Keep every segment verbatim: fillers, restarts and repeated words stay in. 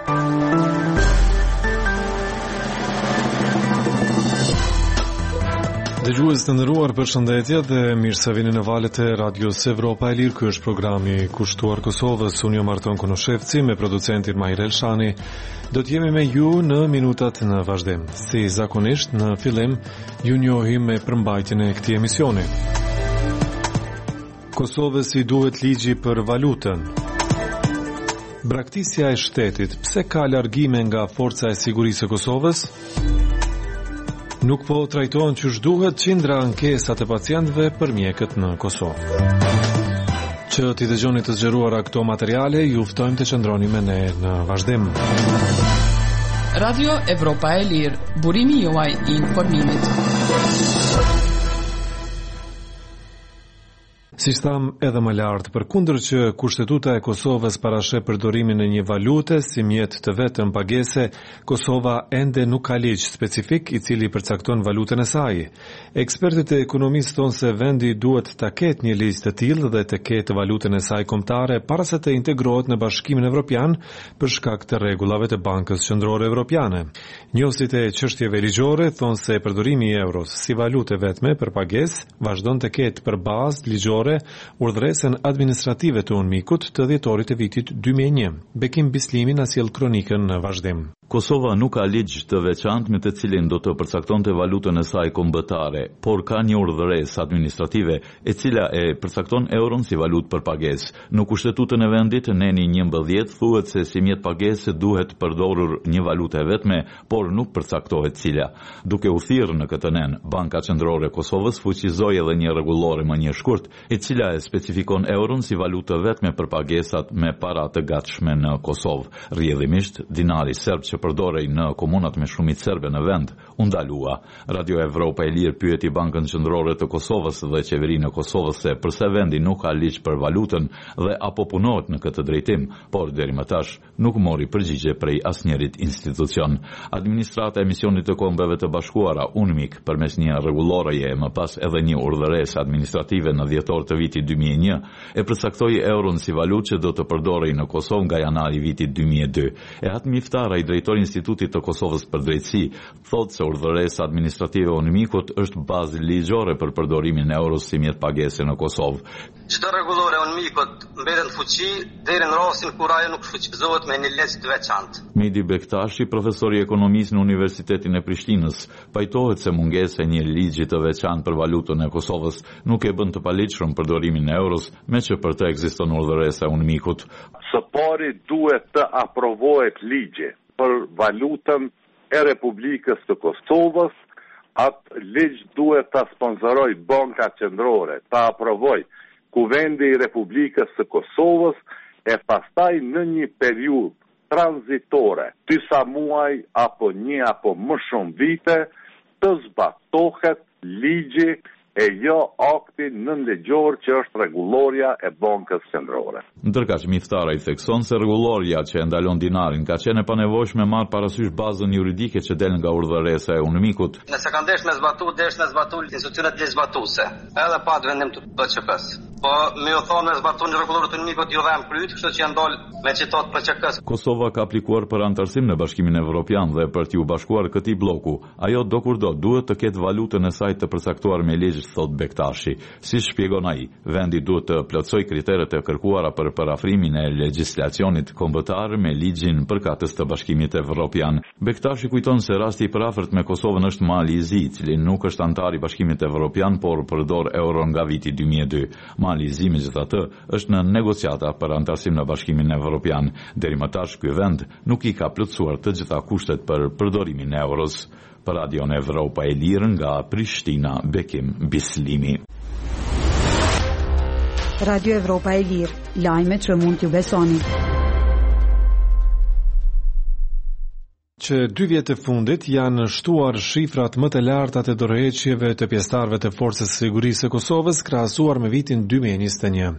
Dëgjues të nderuar, përshëndetje dhe mirë se vini në valët e Radios Evropa e Lirë. Ky është programi kushtuar Kosovës. Unë jam Marton Konoshevci me producentin Mahir Elshani. Do të jemi me ju në minutat në vazhdim. Si zakonisht, në fillim ju njohim me përmbajtjen e këtij emisioni. Kosovës i duhet ligji për valutën. Braktisja e shtetit, pse ka largime nga Forca e Sigurisë së Kosovës? Nuk po trajtohen që shduhet qindra ankesat e pacientëve për mjekët në Kosovë. Që t'i dëgjoni të zgjeruara këto materiale, ju ftojmë të qëndroni me ne në vazhdim. Radio Evropa e Lirë, burimi juaj i informimit. Si tham edhe më lartë, përkundër që Kushtetuta e Kosovës parasheh përdorimin e një valute si mjet të vetëm pagese, Kosova ende nuk ka ligj specifik i cili përcakton valutën e saj. Ekspertët e ekonomisë thonë se vendi duhet ta ketë një ligj të tillë dhe të ketë valutën e saj kombëtare para se të integrohet në Bashkimin Evropian për shkak të rregullave të Bankës Qendrore Evropiane. Njohësit e çështjeve ligjore thonë se përdorimi i euros si valute vetme për pagesë vazhdon të ketë për bazë ligjore urdhëresën administrative të UNMIK-ut të dhjetorit të vitit dy mijë e një. Bekim Bislimi na sjell kronikën në vazhdim. Kosova nuk ka ligj të veçantë me të cilin do të përcaktonte valutën e saj kombëtare, por ka një urdhëresë administrative e cila e përcakton euron si valutë për pagesë. Në Kushtetutën e vendit neni njëmbëdhjetë thuhet se si mjet pagese duhet përdorur një valutë e vetme, por nuk përcaktohet cila. Duke u thirrë në këtë nen, Banka Qendrore e Kosovës fuqizoi edhe një rregullore më një shkurt, e cila e specifikon euron si valutë vetme për pagesat me para të gatshme në Kosovë. Rrjedhimisht, dinari serb që përdorej në komunat me shumicë serbe në vend, u ndalua. Radio Evropa e Lirë pyeti Bankën Qendrore të Kosovës dhe Qeverinë e Kosovës se përse vendi nuk ka ligj për valutën dhe apo punohet në këtë drejtim, por deri më tash nuk mori përgjigje prej asnjërit institucion. Administrata e Misionit të Kombeve të Bashkuara, UNMIK, përmes një rregulloreje e më pas edhe një urdhëresë administrative në dhjetor të vitit dy mijë e një, e përcaktoi euron si valutë që do të përdorej në Kosovë nga janari vitit dy mijë e dy. E atë Miftara, i drejtori i Institutit të Kosovës për drejtësi, thotë se urdhëresa administrative e UNMIK-ut është bazë ligjore për përdorimin e euros si mjet pagese në Kosovë. Çdo rregullore e UNMIK-ut mbetet në fuqi deri në rastin kur ajo nuk fuqizohet me një ligj të veçantë. Mehdi Bektashi, profesor i ekonomisë në Universitetin e Prishtinës, pajtohet se mungesa e një ligji të veçantë për valutën e Kosovës nuk e bën të paligjshëm përdorimin e euros, me që për të ekziston urdhëresa e UNMIK-ut. Së pari duhet të aprovohet ligji për valutën e Republikës të Kosovës. Atë ligj duhet ta sponsoroj Banka Qendrore, ta aprovoj Kuvendi i Republikës së Kosovës e pastaj në një periudhë tranzitore, disa muaj apo një apo më shumë vite, të zbatohet ligji e jo akti nënligjor që është rregulloria e Bankës Qendrore. Ndërkaq Miftara i thekson se rregulloria që e ndalon dinarin ka qenë e panevojshme marrë parasysh bazën juridike që del nga urdhëresa e UNMIK-ut. Nëse ka ndesh me zbatu, desh me zbatu institucionet legjzbatuese, edhe pa vendim të B Q P-s. Po me u thonë zbatu një rregullore të UNMIK-ut ju dhan kryt, kështu që janë dal me citat B Q P-s. Kosova ka aplikuar për antarësim në Bashkimin Evropian dhe për t'u bashkuar këtij bloku, ajo do kur do duhet të ketë valutën e saj të përcaktuar me ligj, thot Bektashi. Si shpjegon ai, vendi duhet të plotësoj kriteret e kërkuara për parafrimin e legjislacionit kombëtar me ligjin përkatës të Bashkimit Evropian. Bektashi kujton se rasti i parafort me Kosovën është Mali i Zi, i cili nuk është antar i Bashkimit Evropian, por përdor euron nga viti dy mijë e dy. Mali i Zi megjithatë është në negociata për antarësim në Bashkimin Evropian. Deri më tash ky vend nuk i ka plotësuar të gjitha kushtet për përdorimin e euros. Për Radio Evropa e Lirë nga Prishtina, Bekim Bislimi. Radio Evropa e Lirë, lajmet që mund t'ju besoni. Që dy vjet e fundit janë shtuar shifrat më të larta të dorëheqjeve të pjesëtarëve të Forcës së Sigurisë së Kosovës krahasuar me vitin dy mijë e njëzet e një.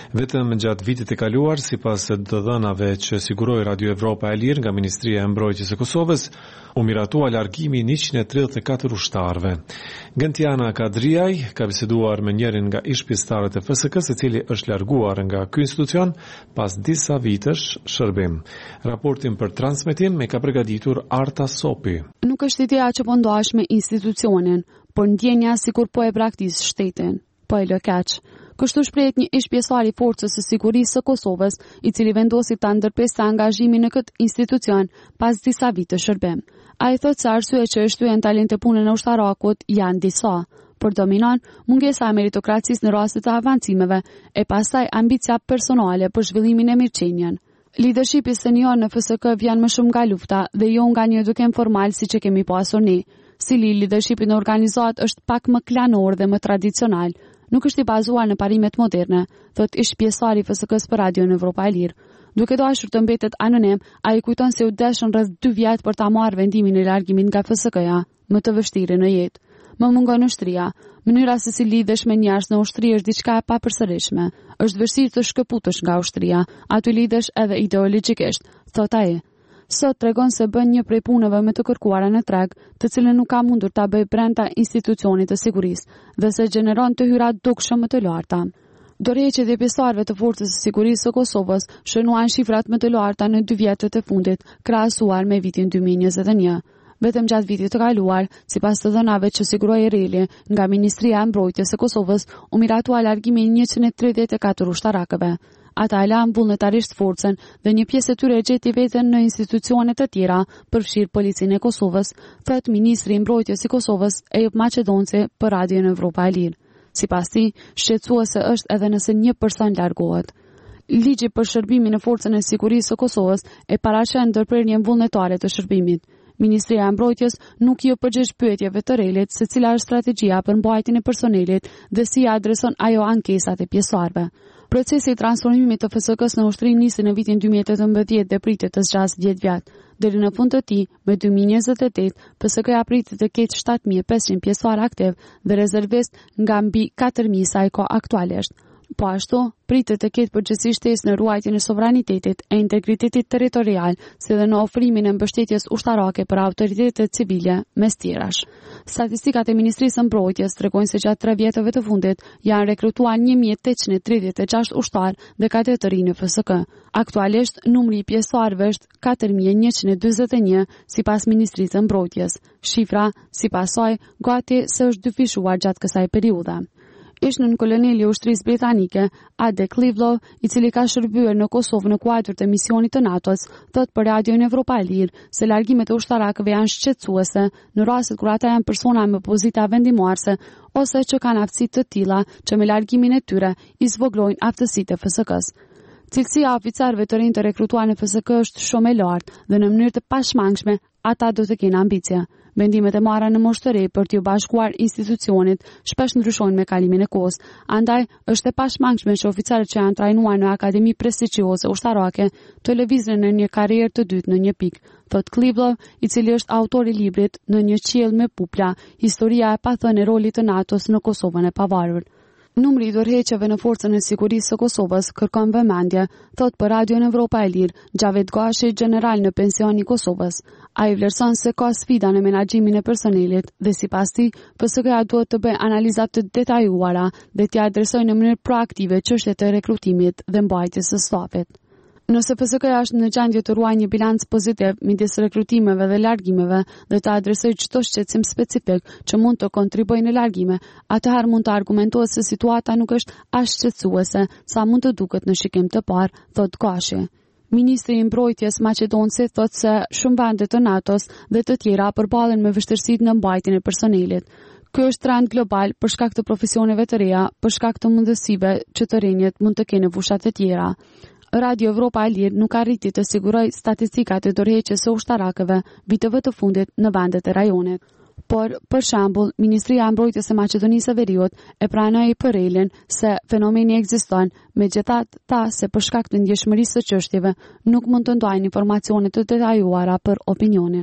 Vetëm gjatë vitit të kaluar, sipas të dhënave që siguroi Radio Evropa e Lirë nga Ministria e Mbrojtjes së Kosovës, u miratua largimi njëqind e tridhjetë e katër ushtarëve. Gentiana Kadriaj ka biseduar me njërin nga ish-pjesëtarët e F S K-s, i cili është larguar nga ky institucion pas disa vitesh shërbim. Raportin për transmetim e ka përgatitur Arta Sopi. Nuk është ideja që po ndohesh me institucionin, por ndjenja sikur po e braktis shtetin, po e lë keq. Kështu shprehet një ish-pjesëtar i Forcës së Sigurisë së Kosovës, i cili vendosi ta ndërpeste angazhimin në këtë institucion pas disa vite shërbim. Ai thotë se arsye që është thyen talente punën e ushtarakut janë disa, por dominon mungesa e meritokracisë në raste të avancimeve e pastaj ambicia personale për zhvillimin e mirëqenien. Leadershipi senior në F S K vjen më shumë nga lufta dhe jo nga një edukim formal siç e kemi pasur ne. Stili i leadershipit në organizat është pak më klanor dhe më tradicional, nuk është i bazuar në parimet moderne, thot ish-pjesëtari i F S K-s për Radio në Evropa e Lirë. Duke dashur të mbetet anonim, ai kujton se u deshën rreth dy vjet për ta marrë vendimin e largimit nga F S K-ja, më të vështirë në jetë. Më mungon ushtria. Mënyra se si lidhesh me njerëz në ushtri është diçka e papërsëritshme. Është vështirë të shkëputesh nga ushtria, aty lidhesh edhe ideologjikisht, thot ai. Sot tregon se bën një prej punëve më të kërkuara në treg, të cilën nuk ka mundur ta bëj brenda institucionit të sigurisë, dhe se gjeneron të hyra dukshëm më të larta. Dorëheqjet e pjesëtarëve të Forcës së Sigurisë së Kosovës shënuan shifrat më të larta në dy vjetët e fundit, krahasuar me vitin dy mijë e njëzet e një. Vetëm gjatë vitit të kaluar, sipas të dhënave që siguroi Reli nga Ministria e Mbrojtjes së Kosovës, u miratua largimi i njëqind e tridhjetë e katër ushtarakëve. Ata e lanë vullnetarisht forcën dhe një pjesë e tyre gjeti veten në institucione të tjera, përfshirë Policinë e Kosovës, thot Ministri i Mbrojtjes së Kosovës Ejop Maqedonci për Radio në Evropa e Lirë. Sipas tij, shqetësuese është edhe nëse një person largohet. Ligji për shërbimin në Forcën e Sigurisë së Kosovës e paraqen ndërprerjen vullnetare të shërbimit. Ministria e Mbrojtjes nuk i përgjigj pyetjeve të Relit se cila është strategjia për mbajtjen e personelit dhe si adreson ajo ankesat e pjesëtarëve. Procesi i transformimit të F S K-s në ushtri nisi në vitin dy mijë e tetëmbëdhjetë dhe pritet të zgjasë dhjetë vjet. Deri në fund të tij, me dy mijë e njëzet e tetë, F S K-ja pritet të ketë shtatë mijë e pesëqind pjesëtar aktiv dhe rezervist nga mbi katër mijë sa i ka aktualisht. Po ashtu, pritet të ketë përgjithësi shtesë në ruajtjen e sovranitetit e integritetit territorial, si dhe në ofrimin e mbështetjes ushtarake për autoritetet civile, mes tjerash. Statistikat e Ministrisë së Mbrojtjes tregojnë se gjatë tre vjetëve të fundit janë rekrutuar një mijë e tetëqind e tridhjetë e gjashtë ushtar dhe kadet të rinj në F S K. Aktualisht, numri i pjesëtarëve është katër mijë e njëqind e dyzet e një sipas Ministrisë së Mbrojtjes. Shifra, sipas saj, gati se është dyfishuar gjatë kësaj periudhe. Ish nën koloneli i ushtrisë britanike, Ade Clevelow, i cili ka shërbyer në Kosovë në kuadër të misionit të NATO-s, thot për Radio në Evropa e Lirë se largimet e ushtarakëve janë shqetësuese në rastet kur ata janë persona me pozita vendimarrëse ose që kanë aftësi të tilla që me largimin e tyre i zvoglojnë aftësitë e F S K-s. Cilësia e oficerëve të rinj të rekrutuar në F S K është shumë e lartë dhe në mënyrë të pashmangshme ata do të kenë ambicie. Vendimet e marra në moshtëri për t'ju bashkuar institucionit shpesh ndryshojnë me kalimin e kohës. Andaj, është e pashmangshme që oficerët që janë trajnuar në akademi prestigjioze ushtarake të lëviznin në një karrierë të dytë në një pikë, thot Clevelow, i cili është autor i librit Në një qiell me pupla, historia e pathënë e rolit të NATO-s në Kosovën e pavarur. Numri i dorëheqjeve në Forcën e Sigurisë së Kosovës kërkon vëmendje, thot për Radio në Evropa e Lirë, Xhavet Gashi, general në pension i Kosovës. Ai vlerëson se ka sfida në menaxhimin e personelit dhe sipas tij, F S K-ja duhet të bëjë analiza të detajuara dhe t'i adresojë në mënyrë proaktive çështjet e rekrutimit dhe mbajtjes së stafit. Nëse F S K-ja është në gjendje të ruajë një bilanc pozitiv midis rekrutimeve dhe largimeve dhe të adresojë çdo shqetësim specifik që mund të kontribuojë në largime, atëherë mund të argumentohet se situata nuk është as shqetësuese sa mund të duket në shikim të parë, thot Gashi. Ministri i Mbrojtjes Maqedonci thotë se shumë vende të NATO-s dhe të tjera përballen me vështirësitë në mbajtjen e personelit. Ky është trend global për shkak të profesioneve të reja, për shkak të mundësive që të rinjët mund të kenë në fushat e tjera. Radio Evropa e Lirë nuk arriti të sigurojë statistikat e dorëheqjes së ushtarakëve viteve të fundit në vendet e rajonit. Por, për shembull, Ministria e Mbrojtjes së Maqedonisë së Veriut e pranoi për Relin se fenomeni ekziston, megjithatë ta se për shkak të ndjeshmërisë së çështjeve nuk mund të ndajnë informacione të detajuara për opinionin.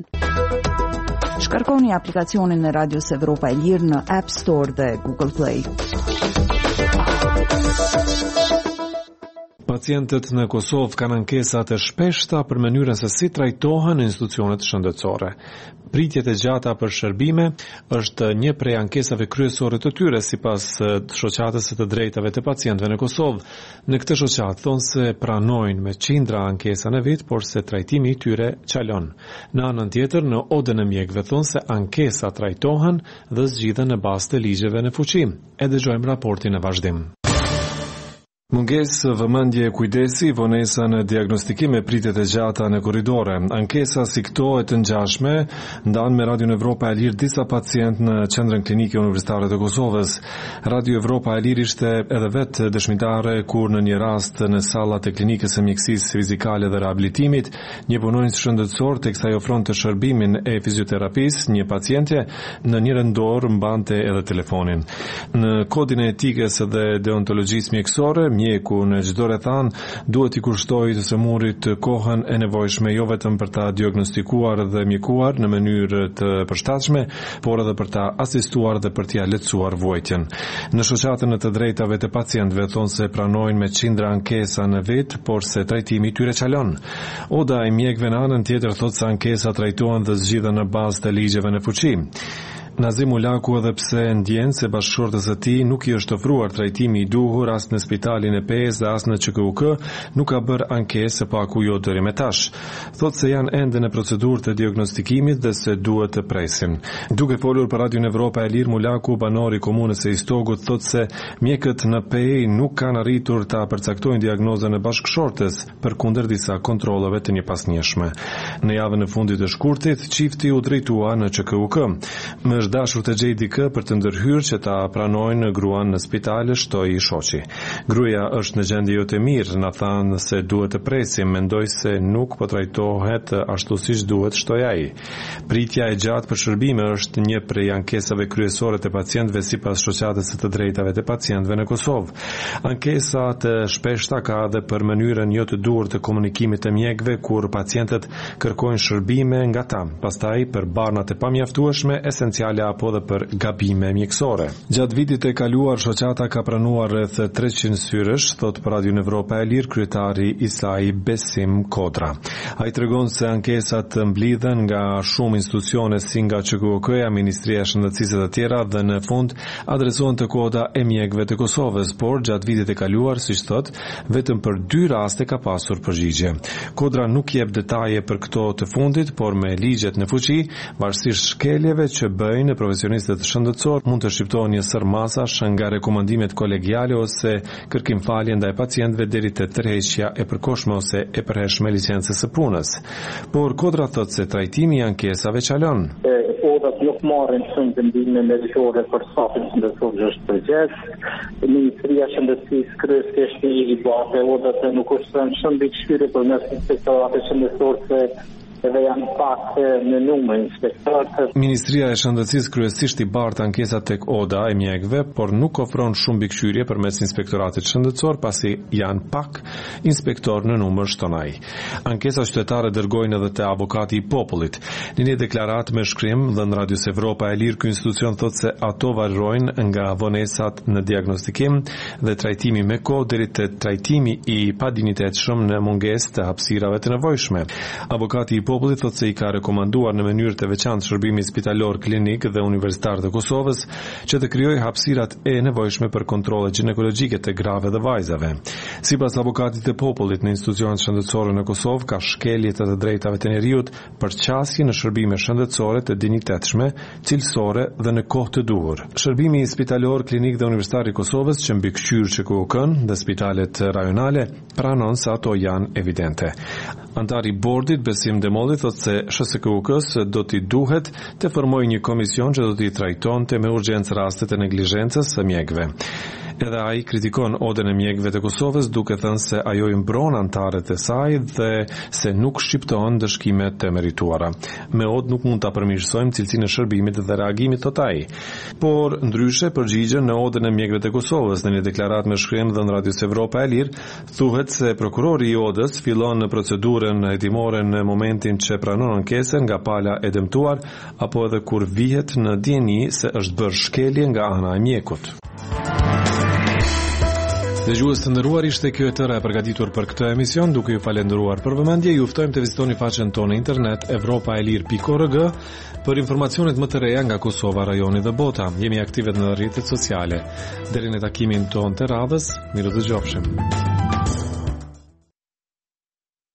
Shkarkoni aplikacionin e Radios Evropa e Lirë në App Store dhe Google Play. Pacientët në Kosovë kanë ankesa të shpeshta për mënyrën se si trajtohen në institucionet shëndetësore. Pritjet e gjata për shërbime është një prej ankesave kryesore të tyre sipas shoqatës së të drejtave të pacientëve në Kosovë. Në këtë shoqatë thonë se pranojnë me qindra ankesa në vit, por se trajtimi i tyre çalon. Në anën tjetër, në odën e mjekëve thonë se ankesa trajtohen dhe zgjidhen në bazë të ligjeve në fuqi. E dëgjojmë raportin në vazhdim. Mungesë vëmendje e kujdesi, vonesa në diagnostikim e pritjet e gjata në korridore. Ankesa si këto e të ngjashme ndan me Radio Evropa e Lirë disa pacient në Qendrën Klinike Universitare të Kosovës. Radio Evropa e Lirë ishte edhe vetë dëshmitare kur në një rast në sallat e klinikës së mjekësisë fizikale dhe rehabilitimit, një punonjës shëndetësor teksa i ofronte shërbimin e fizioterapisë një paciente, në një dorë mbante edhe telefonin. Në kodin e etikës dhe deontologjisë mjekësore, mjeku në çdo rrethan duhet i kushtojë të sëmurit kohën e nevojshme jo vetëm për ta diagnostikuar dhe mjekuar në mënyrë të përshtatshme, por edhe për ta asistuar dhe për t'ia lehtësuar vuajtjen. Në shoqatën e të drejtave të pacientëve thonë se pranojnë me qindra ankesa në vit, por se trajtimi i tyre çalon. Oda e mjekëve në anën tjetër thotë se ankesa trajtohen dhe zgjidhen në bazë të ligjeve në fuqi. Nazim Ulaku edhe pse ndjen se bashkëshortës e tij nuk i është ofruar trajtimi i duhur as në spitalin e Pes dhe as në Q K U K, nuk ka bërë ankesë pa ku jo deri më tash. Thotë se janë ende në procedurë të diagnostikimit dhe se duhet të presin. Duke folur për Radio Evropa e Lirë, Ulaku, banori komunës së Istogut, thotë se mjekët në P E nuk kanë arritur ta përcaktojnë diagnozën e bashkëshortës përkundër disa kontrollave të njëpasnjeshme. Në javën e fundit të shkurtit, çifti u drejtua në Q K U K. Më është dashur të gjej dikë për të ndërhyrë që ta pranojnë gruan në spital, shtoi shoqi. Gruaja është në gjendje jo të mirë, na thanë se duhet të presim, mendoj se nuk po trajtohet ashtu siç duhet, shtoi ai. Pritja e gjatë për shërbime është një prej ankesave kryesore të pacientëve sipas shoqatës së të drejtave të pacientëve në Kosovë. Ankesa të shpeshta ka edhe për mënyrën jo të duhur të komunikimit të mjekëve kur pacientët kërkojnë shërbime nga ta, pastaj për barnat e pamjaftueshme, esenciale apo dhe për gabime mjekësore. Gjatë vitit e kaluar, shoqata ka pranuar rreth treqind syrësh, thot për Radio Evropa e Lirë kryetari i saj Besim Kodra. Ai tregon se ankesat mblidhen nga shumë institucione si nga Q K U K-ja, Ministria e Shëndetësisë dhe të tjera dhe në fund adresohen të koda e mjekëve të Kosovës, por gjatë vitit e kaluar, siç thot, vetëm për dy raste ka pasur përgjigje. Kodra nuk jep detaje për këto të fundit, por me ligjet në fuqi, varësisht shkeljeve që bëjnë në profesionistët shëndetësor mund të shqiptohen një sër masash nga rekomandimet kolegiale ose kërkimfalje ndaj pacientëve deri te tërheqja e përkohshme ose e përhershme licencës së punës. Por Kodra thotë se trajtimi i ankesave çalon. Odat nuk marrin shumë vendime meritore për stafin shëndetësor që është përgjegjës. Ministria e Shëndetësisë kryesisht i bate odat e nuk është shumë mbikëqyrje përmes inspektoratit shëndetësor se edhe janë pak në numër inspektorët. Ministria e Shëndetësisë kryesisht i bart ankesat tek oda e mjekëve, por nuk ofron shumë mbikëqyrje përmes inspektoratit shëndetësor, pasi janë pak inspektor në numër, shton ai. Ankesat qytetare dërgojnë edhe te avokati i popullit. Në një deklaratë me shkrim dhënë Radios Evropa e Lirë, ky institucion thotë se ato varrojnë nga vonesat në diagnostikim dhe trajtimi me kohë deri te trajtimi i padinjitetshëm në mungesë të hapësirave të nevojshme. Avokati i popullit thotë se i ka rekomanduar në mënyrë të veçantë shërbimi spitalor klinik dhe universitar të Kosovës që të krijojë hapësirat e nevojshme për kontrolle ginekologjike të grave dhe vajzave. Sipas avokatit të popullit, në institucionet shëndetësore në Kosovë ka shkelje të të drejtave të njerëzit për qasje në shërbime shëndetësore të dinjitetshme, cilësore dhe në kohë të duhur. Shërbimi spitalor klinik dhe universitar i Kosovës që mbikëqyr Q K U K-n dhe spitalet rajonale pranon se ato janë evidente. Antari i bordit Besim Demolli thotë se S S K U K-s do t'i duhet të formojë një komision që do t'i trajtonte me urgjencë rastet e neglizhencës së mjekëve. Edhe ai kritikon odën e mjekëve të Kosovës duke thënë se ajo i mbron antarët e saj dhe se nuk shqiptohen dëshkimet të merituara. Me odë nuk mund ta përmirësojmë cilësinë e shërbimit dhe reagimit tot ai. Por ndryshe përgjigjen në odën e mjekëve të Kosovës në një deklaratë me shkrim dhënë Radios Evropa e Lirë, thuhet se prokurori i odës fillon në procedurën hetimore në momentin që pranon ankesën nga pala e dëmtuar apo edhe kur vihet në dieni se është bërë shkelje nga ana e mjekut. Dëgjues të nderuar, ishte kjo e tëra e përgatitur për këtë emision, duke ju falendëruar për vëmendje. Ju ftojmë të vizitoni faqen tonë internet europa e lir pikë org për informacionet më të reja nga Kosova, rajoni dhe bota. Jemi aktive në rrjetet sociale. Deri në takimin tonë të radhës, miru dëgjofshim.